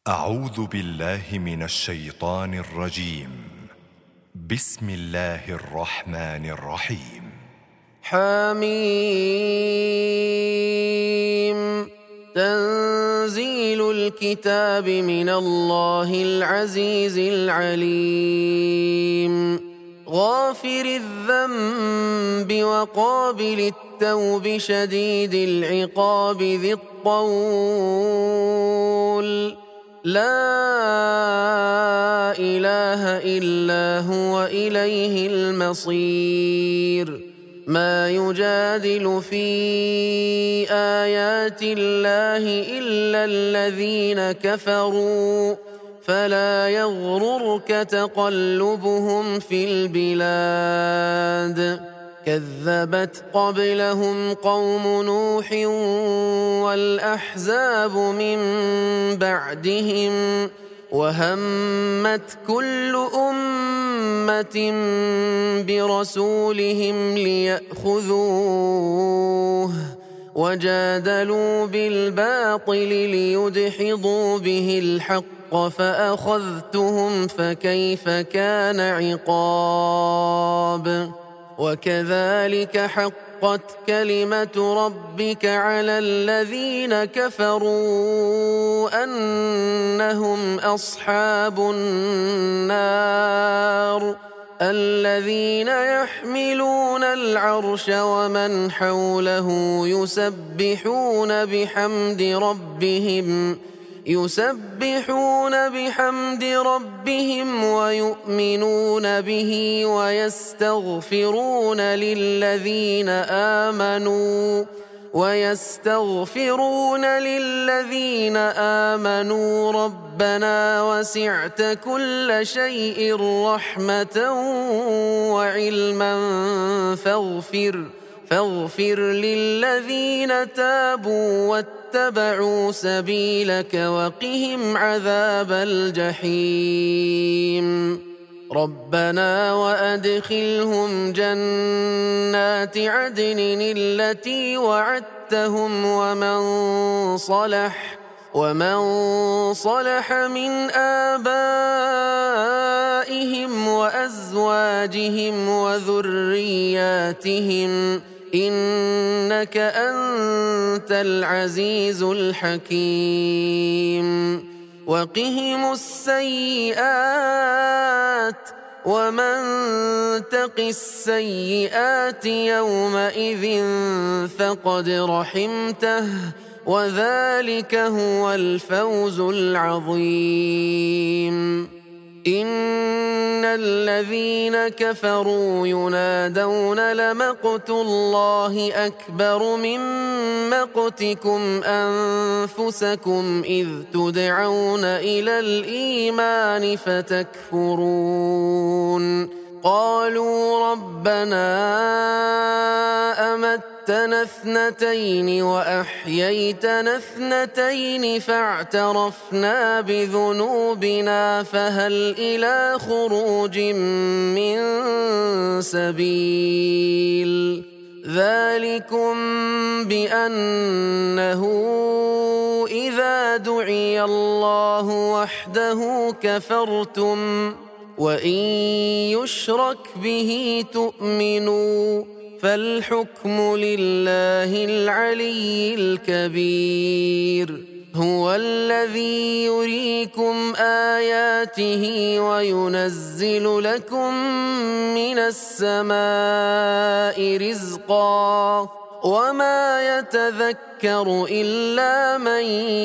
أعوذ بالله من الشيطان الرجيم. بسم الله الرحمن الرحيم. حميم. تنزيل الكتاب من الله العزيز العليم. غافر الذنب وقابل التوب شديد العقاب ذي الطول. لا إله إلا هو إليه المصير. ما يجادل في آيات الله إلا الذين كفروا فلا يغررك تقلبهم في البلاد. كذبت قبلهم قوم نوح والأحزاب من بعدهم وهمت كل أمة برسولهم ليأخذوه وجادلوا بالباطل ليدحضوا به الحق فأخذتهم فكيف كان عقاب. وكذلك حقت كلمة ربك على الذين كفروا أنهم أصحاب النار. الذين يحملون العرش ومن حوله يسبحون بحمد ربهم ويؤمنون به ويستغفرون للذين آمنوا ربنا وسعت كل شيء رحمة وعلما فاغفر للذين تابوا واتبعوا سبيلك وقهم عذاب الجحيم. ربنا وأدخلهم جنات عدن التي وعدتهم ومن صلح من آبائهم وأزواجهم وذرياتهم إنك أنت العزيز الحكيم. وقهم السيئات ومن تق السيئات يومئذ فقد رحمته وذلك هو الفوز العظيم. إن الذين كفروا ينادون لمقت الله أكبر من مقتكم أنفسكم إذ تدعون إلى الإيمان فتكفرون. قالوا ربنا أمتنا اثنتين وأحييتنا اثنتين فاعترفنا بذنوبنا فهل إلى خروج من سبيل. ذلكم بأنه إذا دعي الله وحده كفرتم وإن يشرك به تؤمنوا فالحكم لله العلي الكبير. هو الذي يريكم آياته وينزل لكم من السماء رزقا وما يتذكر إلا من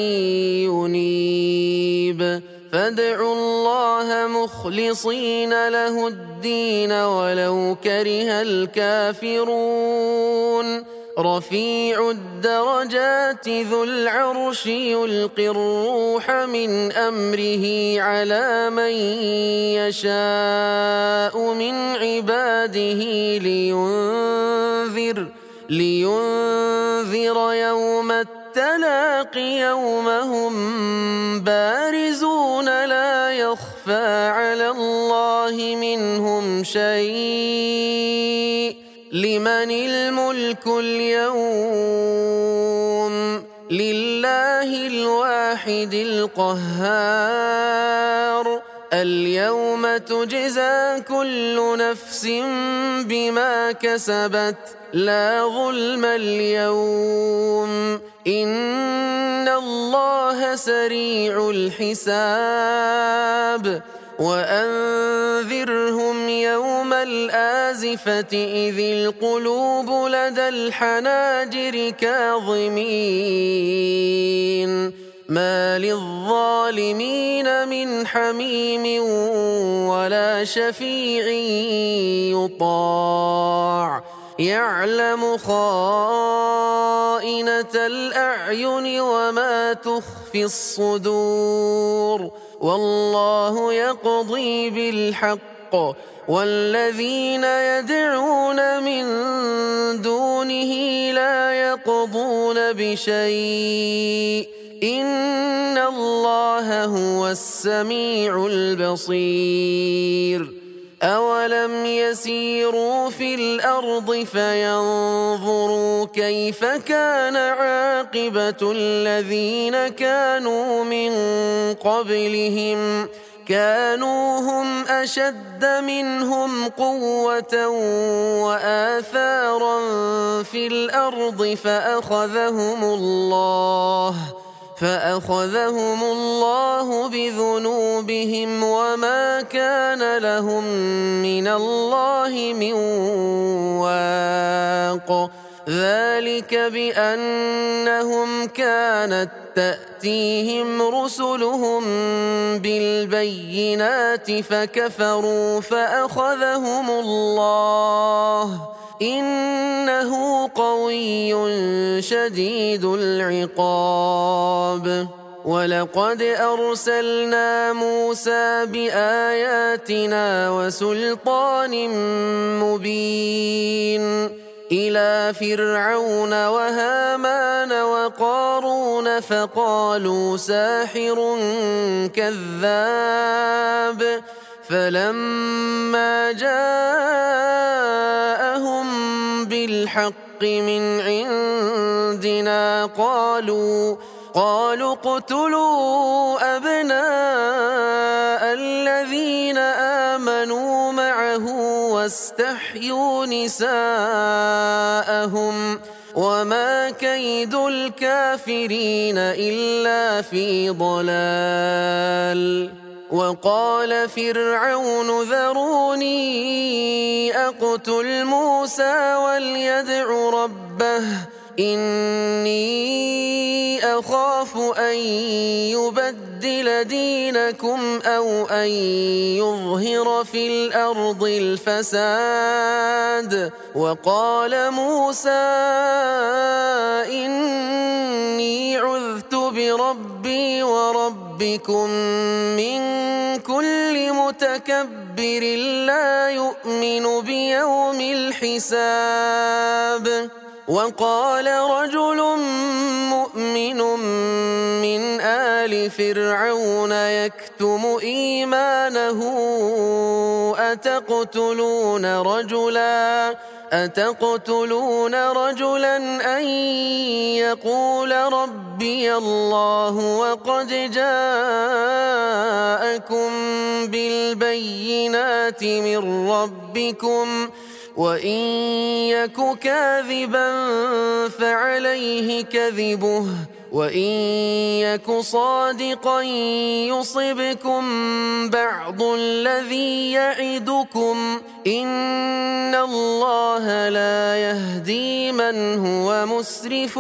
ينيب. فادعوا الله مخلصين له الدين ولو كره الكافرون. رفيع الدرجات ذو العرش يلقي الروح من أمره على من يشاء من عباده لينذر يوم التلاق يوم هم بارزون لا يخفى على الله منهم شيء. لمن الملك اليوم لله الواحد القهار اليوم تجزى كل نفس بما كسبت لا ظلم اليوم إن الله سريع الحساب وأنذرهم يوم الآزفة إذ القلوب لدى الحناجر كاظمين ما للظالمين من حميم ولا شفيع يطاع يعلم خائنة الأعين وما تخفي الصدور والله يقضي بالحق والذين يدعون من دونه لا يقضون بشيء إن الله هو السميع البصير أولم يسيروا في الأرض فينظروا كيف كان عاقبة الذين كانوا من قبلهم كانوا هم أشد منهم قوة وآثارا في الأرض فأخذهم الله بذنوبهم وما كان لهم من الله من واق ذلك بأنهم كانت تأتيهم رسلهم بالبينات فكفروا فأخذهم الله إنه قوي شديد العقاب ولقد أرسلنا موسى بآياتنا وسلطان مبين إلى فرعون وهامان وقارون فقالوا ساحر كذاب فلما جاءهم بالحق من عندنا قالوا اقتلوا أبناء الذين آمنوا معه واستحيوا نساءهم وما كيد الكافرين إلا في ضلال وقال فرعون ذروني أقتل موسى وليدع ربه إني أخاف أن يبدل دينكم أو أن يظهر في الأرض الفساد وقال موسى إني عذت بربي وربكم من كل متكبر لا يؤمن بيوم الحساب وقال رجل مؤمن من آل فرعون يكتم إيمانه أتقتلون رجلا أن يقول ربي الله وقد جاءكم بالبينات من ربكم وإن يك كاذبا فعليه كذبه وإن يك صادقا يصبكم بعض الذي يعدكم إن الله لا يهدي من هو مسرف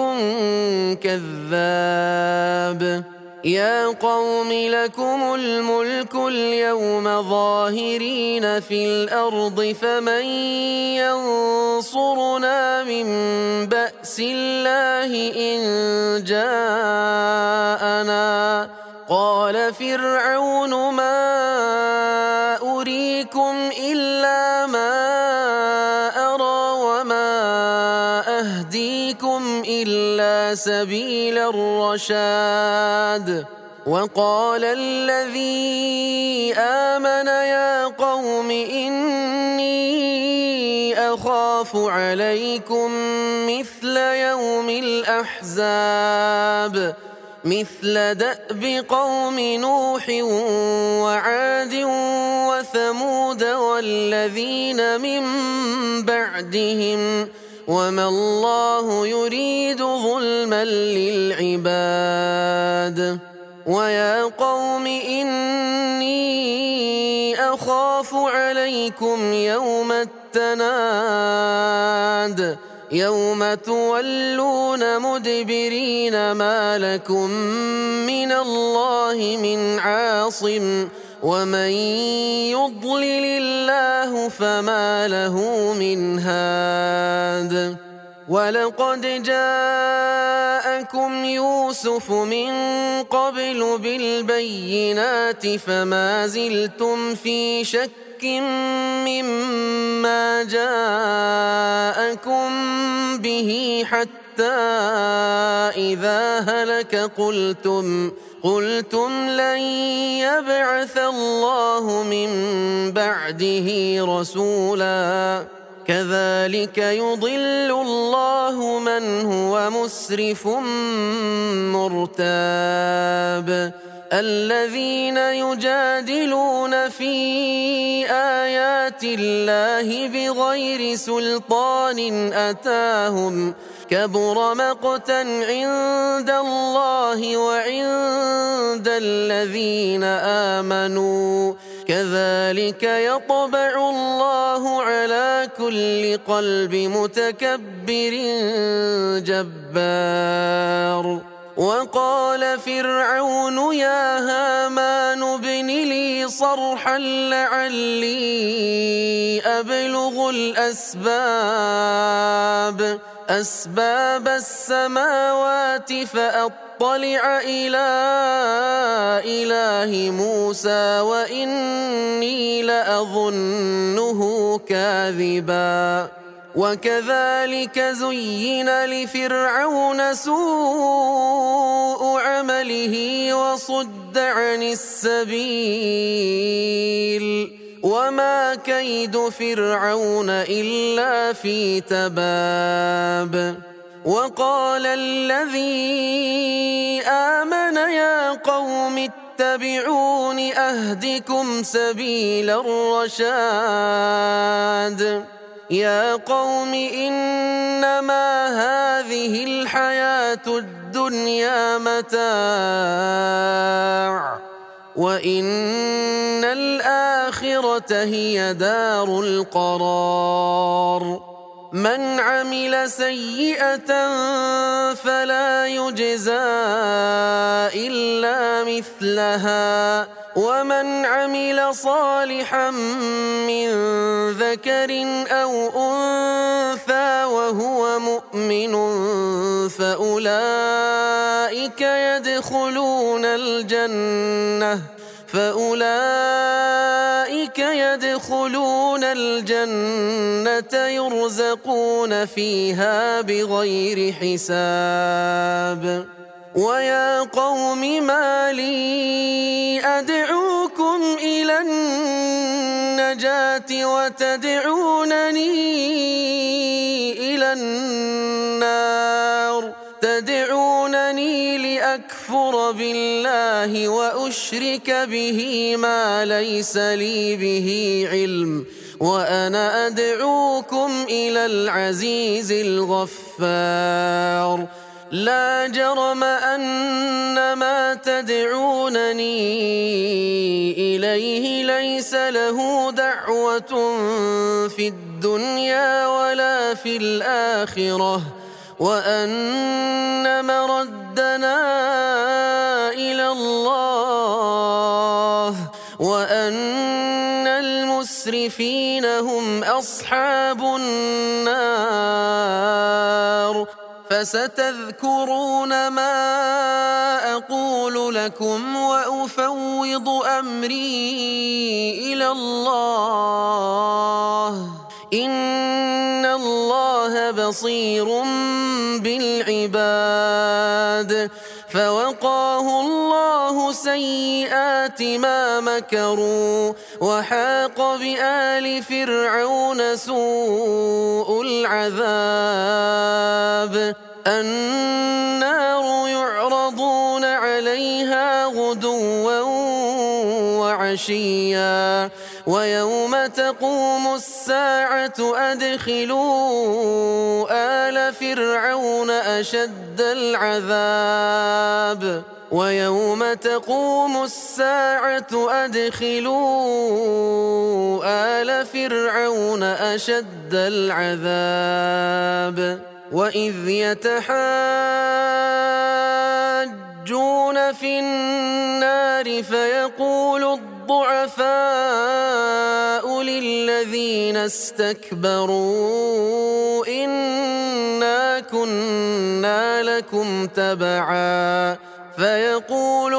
كذاب يا قوم لكم الملك اليوم ظاهرين في الأرض فمن ينصرنا من بأس الله إن جاءنا قال فرعون ما أريكم إلا ما أرى وما أهديكم إلا سبيل الرشاد وقال الذي آمن يا قوم إني أخاف عليكم مثل يوم الأحزاب مثل دأب قوم نوح وعاد وثمود والذين من بعدهم وما الله يريد ظلما للعباد ويا قوم إني أخاف عليكم يوم التناد يوم تولون مدبرين ما لكم من الله من عاصم ومن يضلل الله فما له من هاد ولقد جاءكم يوسف من قبل بالبينات فما زلتم في شك مما جاءكم به حتى إذا هلك قلتم لن يبعث الله من بعده رسولا كذلك يضل الله من هو مسرف مرتاب الذين يجادلون في آيات الله بغير سلطان أتاهم كبر مقتا عند الله وعند الذين آمنوا كذلك يطبع الله على كل قلب متكبر جبار وقال فرعون يا هامان ابن لي صرحا لعلي أبلغ أسباب السماوات فأطلع إلى إله موسى وإني لأظنه كاذبا وكذلك زين لفرعون سوء عمله وصد عن السبيل وما كيد فرعون إلا في تباب وقال الذي آمن يا قوم اتبعون أهدكم سبيل الرشاد يا قوم إنما هذه الحياة الدنيا متاع وإن الآخرة هي دار القرار من عمل سيئة فلا يجزى إلا مثلها ومن عمل صالحا من ذكر أو أنثى وهو مؤمن فأولئك يدخلون الجنة يرزقون فيها بغير حساب ويا قوم ما لي أدعوكم إلى النجاة وتدعونني إلى النار تدعونني لأكفر بالله وأشرك به ما ليس لي به علم وأنا أدعوكم إلى العزيز الغفار لا جرم أن ما تدعونني إليه ليس له دعوة في الدنيا ولا في الآخرة وأن مردنا إلى الله وأن المسرفين هم أصحاب النار فستذكرون ما أقول لكم وأفوض أمري إلى الله إن الله بصير بالعباد فوقاه الله سيئات ما مكروا وحاق بآل فرعون سوء العذاب النار يعرضون غدوا وعشيا ويوم تقوم الساعة أدخلوا آل فرعون أشد العذاب ويوم تقوم الساعة أدخلوا آل فرعون أشد العذاب وإذ يتحاجون في النار فيقول الضعفاء للذين استكبروا إنا كنا لكم تبعا فيقول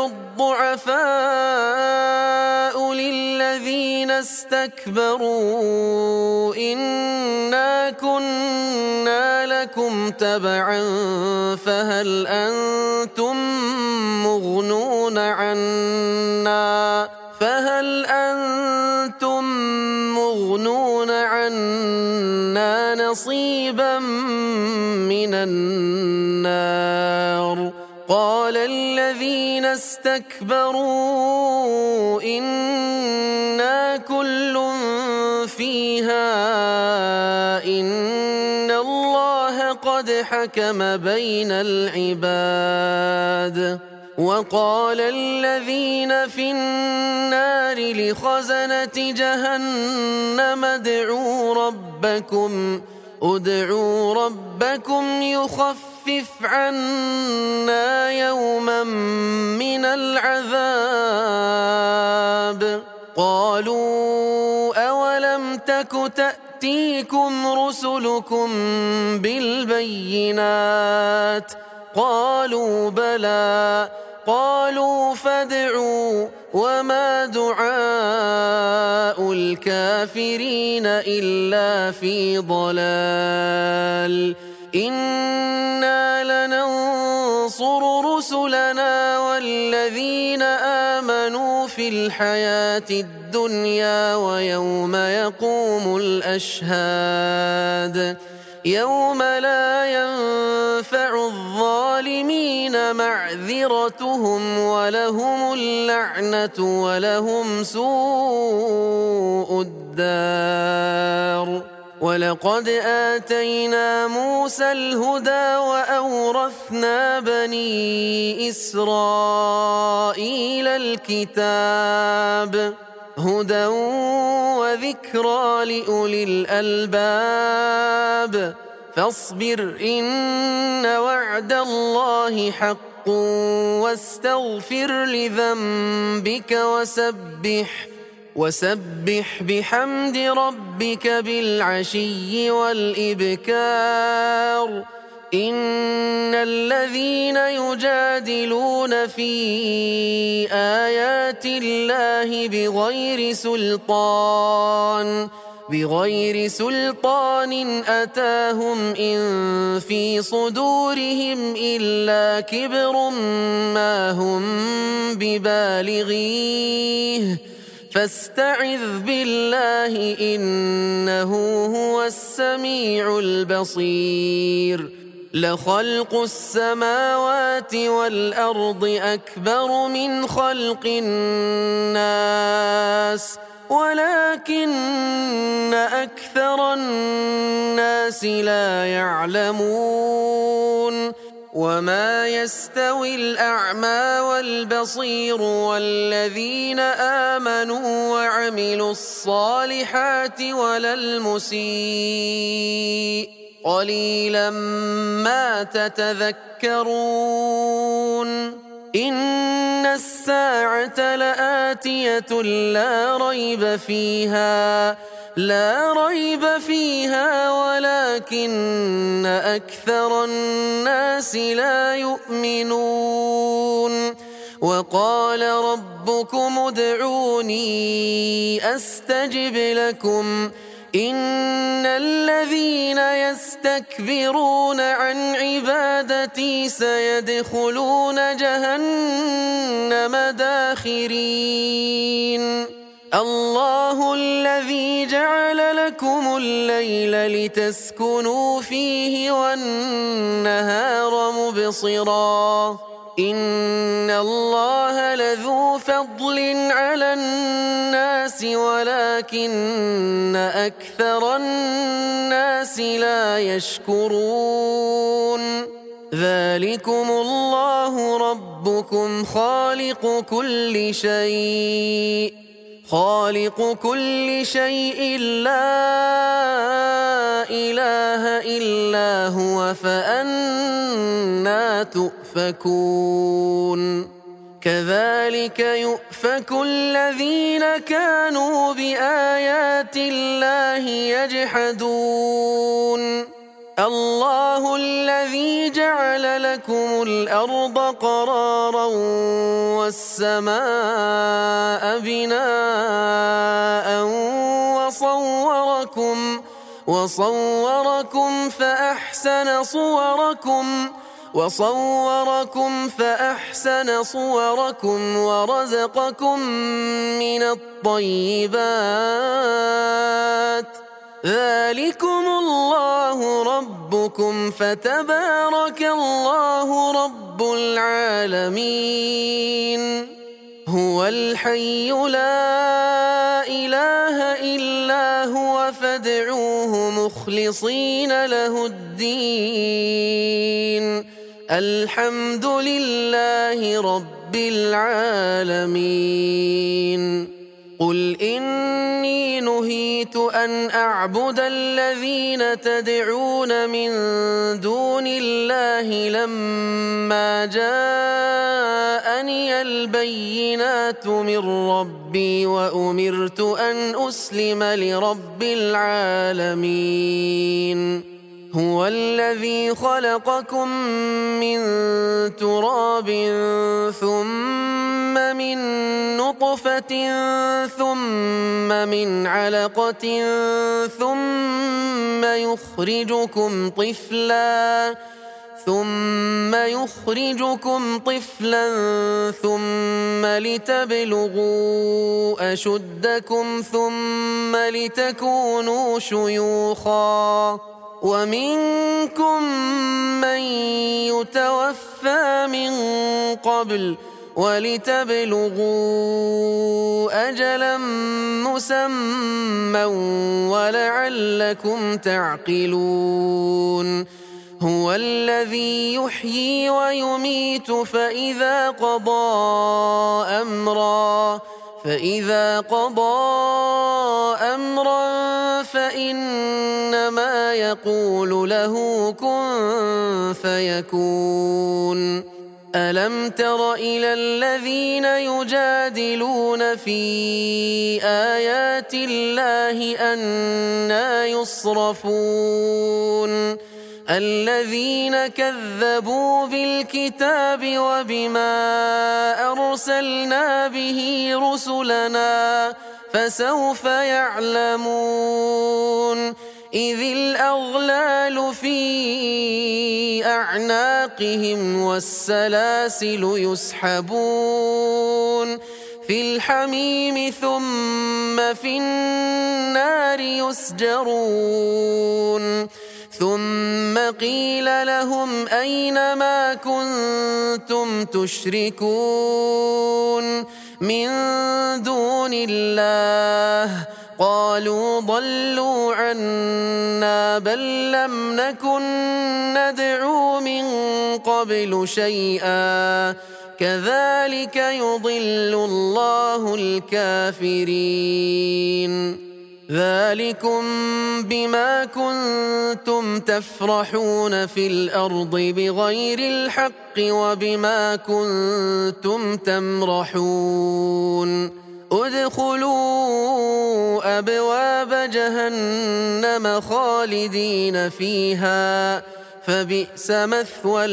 الضعفاء للذين استكبروا إنا كنا لكم تبعا فهل أنتم مغنون عنا نصيبا من النار قال الذين استكبروا إنا كل فيها إن الله قد حكم بين العباد وقال الذين في النار لخزنة جهنم ادعوا ربكم يخفف عنا يوما من العذاب قالوا أولم تك تأتيكم رسلكم بالبينات قالوا بلى قالوا فادعوا وما دعاء الكافرين إلا في ضلال إنا لننصر رسلنا والذين آمنوا في الحياة الدنيا ويوم يقوم الأشهاد يوم لا ينفع الظالمين معذرتهم ولهم اللعنة ولهم سوء الدار ولقد آتينا موسى الهدى وأورثنا بني إسرائيل الكتاب هدى وذكرى لأولي الألباب فاصبر إن وعد الله حق واستغفر لذنبك وسبح بحمد ربك بالعشي والإبكار إن الذين يجادلون في آيات الله بغير سلطان أتاهم إن في صدورهم إلا كبر ما هم ببالغيه فاستعذ بالله إنه هو السميع البصير لخلق السماوات والأرض أكبر من خلق الناس ولكن أكثر الناس لا يعلمون وما يستوي الأعمى والبصير والذين آمنوا وعملوا الصالحات ولا المسيء قليلا ما تتذكرون إن الساعة لآتية لا ريب فيها ولكن أكثر الناس لا يؤمنون وقال ربكم ادعوني أستجب لكم إن الذين يستكبرون عن عبادتي سيدخلون جهنم داخرين الله الذي جعل لكم الليل لتسكنوا فيه والنهار مبصرا إن الله لذو فضل على الناس ولكن أكثر الناس لا يشكرون ذلكم الله ربكم خالق كل شيء لا إله إلا هو فأنى تؤفكون كذلك يؤفك الذين كانوا بآيات الله يجحدون الله الذي جعل لكم الأرض قرارا والسماء بناء وصوركم فأحسن صوركم ورزقكم من الطيبات ذلكم الله ربكم فتبارك الله رب العالمين هو الحي لا إله إلا هو فادعوه مخلصين له الدين الحمد لله رب العالمين قل إني نهيت أن أعبد الذين تدعون من دون الله لما جاءني البينات من ربي وأمرت أن أسلم لرب العالمين هو الذي خلقكم من تراب ثم من نطفة ثم من علقة ثم يخرجكم طفلا ثم لتبلغوا أشدكم ثم لتكونوا شيوخا ومنكم من يتوفى من قبل ولتبلغوا أجلا مسمى ولعلكم تعقلون هو الذي يحيي ويميت فإذا قضى أمرا فإنما يقول له كن فيكون ألم تر إلى الذين يجادلون في آيات الله أنى يصرفون الذين كذبوا بالكتاب وبما أرسلنا به رسلنا فسوف يعلمون إذ الأغلال في أعناقهم والسلاسل يسحبون في الحميم ثم في النار يسجرون ثم قيل لهم أين ما كنتم تشركون من دون الله قالوا ضلوا عنا بل لم نكن ندعو من قبل شيئا كذلك يضل الله الكافرين ذلكم بما كنتم تفرحون في الأرض بغير الحق وبما كنتم تمرحون ادخلوا أبواب جهنم خالدين فيها فبئس مثوى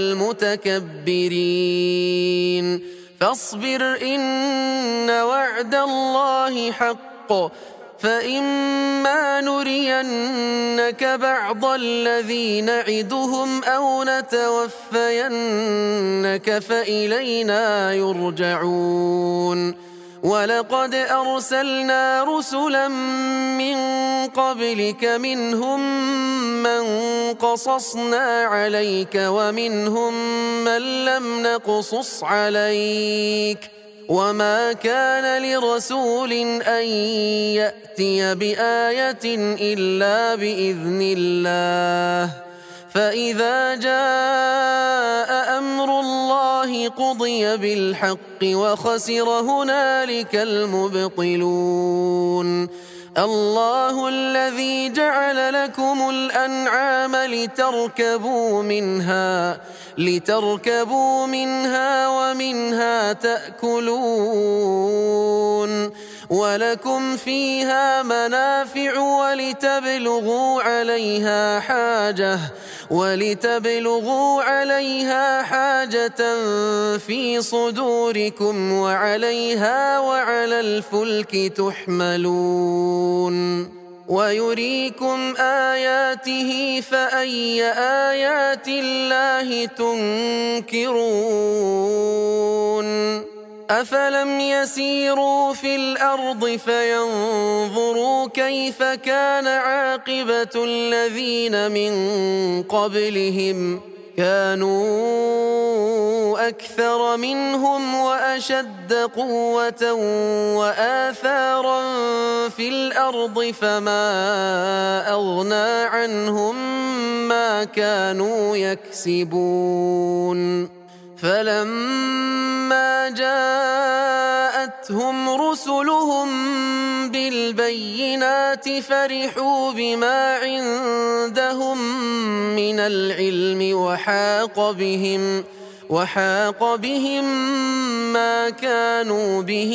المتكبرين فاصبر إن وعد الله حق فإما نرينك بعض الذي نعدهم أو نتوفينك فإلينا يرجعون ولقد أرسلنا رسلا من قبلك منهم من قصصنا عليك ومنهم من لم نقصص عليك وما كان لرسول أن يأتي بآية إلا بإذن الله فإذا جاء أمر الله قضي بالحق وخسر هنالك المبطلون الله الذي جعل لكم الأنعام لتركبوا منها ومنها تأكلون ولكم فيها منافع ولتبلغوا عليها حاجة في صدوركم وعليها وعلى الفلك تحملون ويريكم آياته فأي آيات الله تنكرون أفلم يسيروا في الأرض فينظروا كيف كان عاقبة الذين من قبلهم كانوا أكثر منهم وأشد قوة وآثارا في الأرض فما أغنى عنهم ما كانوا يكسبون فلما جاءتهم رسلهم بالبينات فرحوا بما عندهم من العلم وحاق بهم ما كانوا به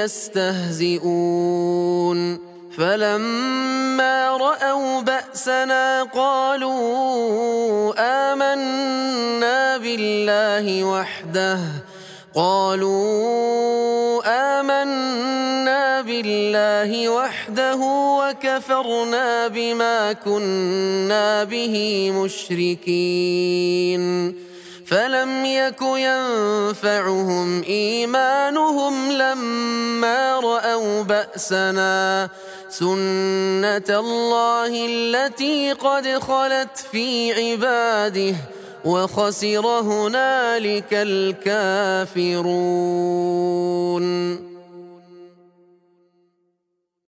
يستهزئون فلما رأوا بأسنا قالوا آمنا بالله وحده وكفرنا بما كنا به مشركين فلم يك ينفعهم إيمانهم لما رأوا بأسنا سنة الله التي قد خلت في عباده وخسر هنالك الكافرون